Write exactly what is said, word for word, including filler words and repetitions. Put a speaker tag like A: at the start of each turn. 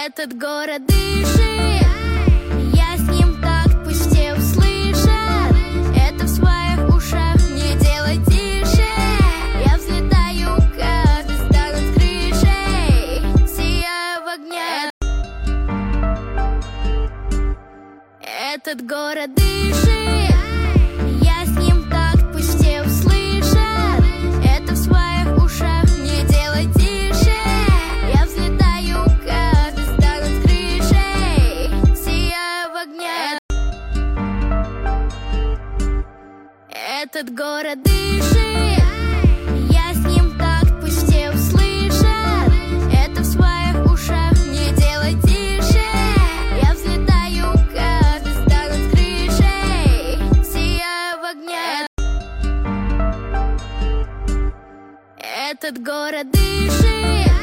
A: Этот город дышит, я с ним такт, пусть все услышат. Это в своих ушах, не делай тише. Я взлетаю, как звезда над крышей, сияю в огне. Этот город дышит, я с ним такт, пусть все услышат. Это в своих ушах, не делай тише. Я взлетаю, как звезда над крышей, сияю в огне. Этот город дышит, я с ним такт, пусть все услышат. Это в своих ушах, не делай тише. Я взлетаю, как звезда над крышей, сияю в огне. Этот город дышит.